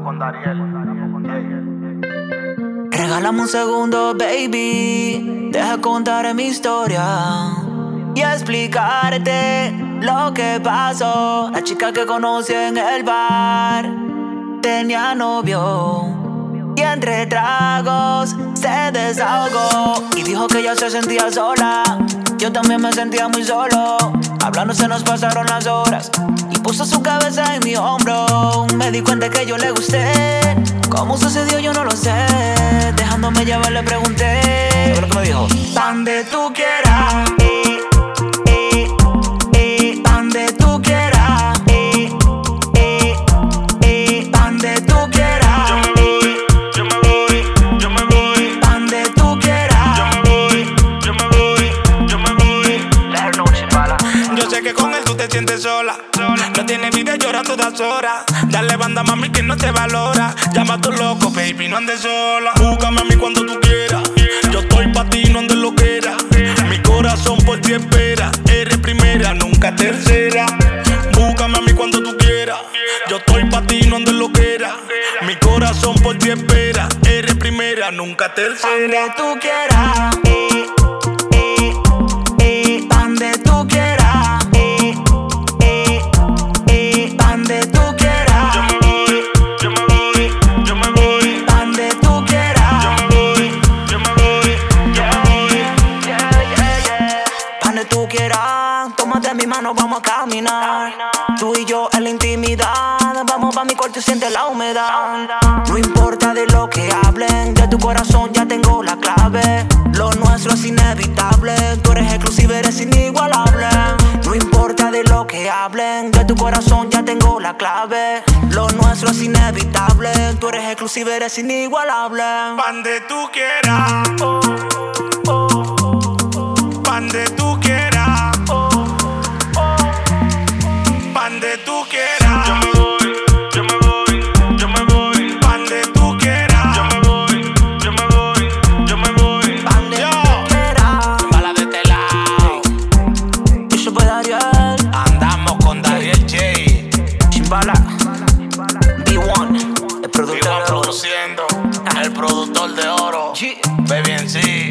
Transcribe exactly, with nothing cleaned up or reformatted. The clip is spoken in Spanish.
con Dariel. Andamos con Dariel. Regálame un segundo, baby. Deja contar mi historia y explicarte lo que pasó. La chica que conocí en el bar tenía novio y entre tragos se desahogó y dijo que ella se sentía sola. Yo también me sentía muy solo. Hablando se nos pasaron las horas y puso su cabeza en mi hombro. Me di cuenta que yo le gusté. ¿Cómo sucedió? Yo no lo sé. Dejándome llevar le pregunté. ¿Sabes lo que me dijo? Donde tú quieras, eh, eh, eh, donde tú quieras, eh, eh, eh, donde tú quieras, eh, Yo me voy, yo me voy, donde tú quieras, eh, yo me voy, yo me voy. la noche para. Yo sé que con él tú te sientes sola. No tienes vida, llora todas horas. Dale banda, mami, que no te valora. Llama a tu loco, baby, no andes sola. Búscame a mí cuando tú quieras. Yo estoy pa' ti, no andes lo que era. Mi corazón por ti espera. Eres primera, nunca tercera. Búscame a mí cuando tú quieras. Yo estoy pa' ti, no andes lo que era. Mi corazón por ti espera. Eres primera, nunca tercera. Donde tú quieras, eh, eh, eh, donde tú quieras, eh, eh, eh, donde tú quieras, Yo me voy, yo me voy, yo me voy. donde tú quieras, Yo me voy, yo me voy, yo me voy. donde tú quieras. Tómate mi mano, vamos a caminar. Tú y yo en la intimidad. Vamos pa' mi cuarto y siente la humedad. No importa de lo que hablen, de tu corazón ya tengo la clave. Lo nuestro es inevitable. Tú eres exclusiva, eres inigualable. No importa de lo que hablen, de tu corazón ya tengo la clave. Lo nuestro es inevitable. Tú eres exclusiva, eres inigualable. Pande tú quieras, pande tú quieras, pande tú quieras. Yo me voy, yo me voy, yo me voy. Pande tú quieras. Yo me voy, yo me voy, yo me voy. Donde Yo. tú quieras. Bala de este lado. Yo soy Dariel. Andamos con Dariel J. Chimbala. B uno. El Vivo productor de oro. produciendo, el productor de oro. G. Baby en sí.